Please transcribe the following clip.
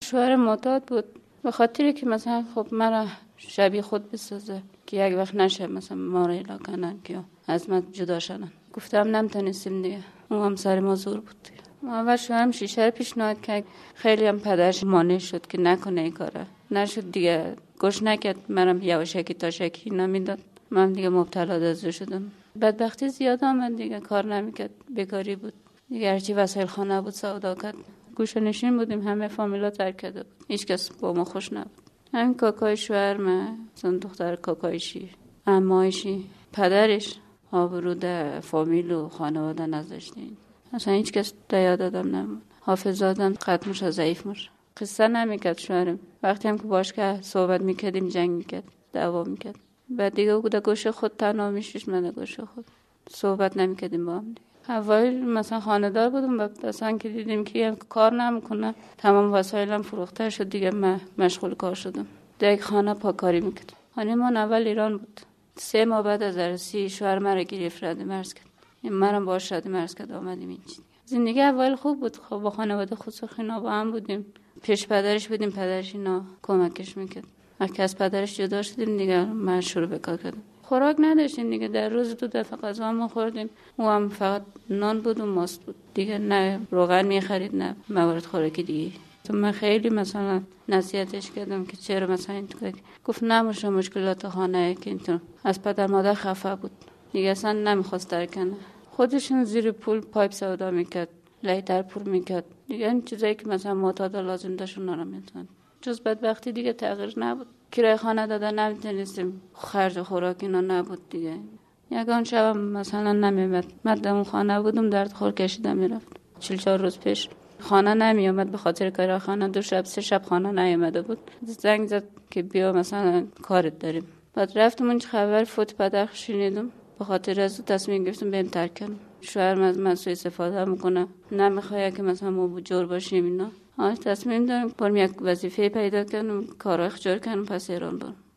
شوهر معتاد بود، به خاطری که مثلا خب مرا شبیه خود بسازه که یک وقت نشه مثلا ما را الا کنن که از من جدا شدن. گفتم نمیتونستیم دیگه، اون هم سر ما زور بود. اول شوهرم شیشه رو پیشنهاد کرد، خیلی هم پدرش مانع شد که نکنه این کاره، نشد دیگه، گوش نکرد، منم یواشکی تا شکی نمیداد، من دیگه مبتلا دزدی شدم. بدبختی زیاد آمد دیگه، کار نمیکرد، بیکاری بود دیگه، هرچی وسایل خانه بود سودا کرد. گوشه نشین بودیم، همه فامیلا ترک کرده بود، هیچ کس با ما خوش نبود. همین کاکای شوهرم، زن دختر کاکایشی، عمایشی، پدرش آبرو ده فامیل و خانواده نذاشتین، اصلا هیچ کس یاد آدم نمود. حافظ آدم قدمش ضعیف مش، قصه نمیکرد شوهرم. وقتی هم که باش که صحبت میکردیم جنگ میکرد، دعوا میکرد. بعد دیگه او در گوشه خود تنها میشیش، من در گوشه خود، صحبت نمیکردیم با هم دیگه. اول مثلا خانه‌دار بودم، بعد اصلا که دیدیم که کار نمیکنه، تمام وسایلم فروخته شد دیگه، من مشغول کار شدم. در یک خانه پاکاری میکردم. خانه ما اول ایران بود. 3 ماه بعد از عروسی شوهر مرا گرفت، رد مرز کرد. منم باهاش رد مرز کرد، آمدیم اینجا. زندگی اول خوب بود، خب با خانواده خودساخینا با هم بودیم. پیش پدرش بودیم، پدرش اینا کمکش میکرد. وقتی از پدرش جدا شدیم دیگه، من شروع به کار کردم. خوراک نداشتیم دیگه، در روز 2 دفعه غذا ما خوردیم، او هم فقط نان بود و ماست بود دیگه، نه روغن میخرید نه موارد خوراکی دیگه. تو من خیلی مثلا نصیحتش کردم که چرا مثلا این گفت نموشه مشکلات خانه که اینطور. از پدر مادر خفه بود دیگه، اصلا نمیخواست ترک کنه. خودشون زیر پول پایپ سودا میکرد، لیتر پر میکرد دیگه، این چیزایی که مثلا معتاد لازم داشت اونا رو میتونن. جز بدبختی دیگه تغییر نبود، کرایه خانه دادن نمیتونستیم، خرج خوراک اینا نبود دیگه. یگان شب مثلا نمیومد، من در اون خانه بودم، درد خور کشیدم میرفت. 44 روز پیش خانه نمیومد به خاطر کار خانه، 2 شب 3 شب خانه نیومده بود. زنگ زد که بیا مثلا کارت داریم. بعد رفتم اونجا خبر فوت پدر شنیدم، به خاطر از تصمیم گرفتم بریم ترک کنم. شوهرم از من سوء استفاده میکنه، نمیخواد که مثلا ما جور باشیم اینا. تصمیم دارم برم یک وظیفه پیدا کنم، کارا اخجار کنم، پس ایران برم.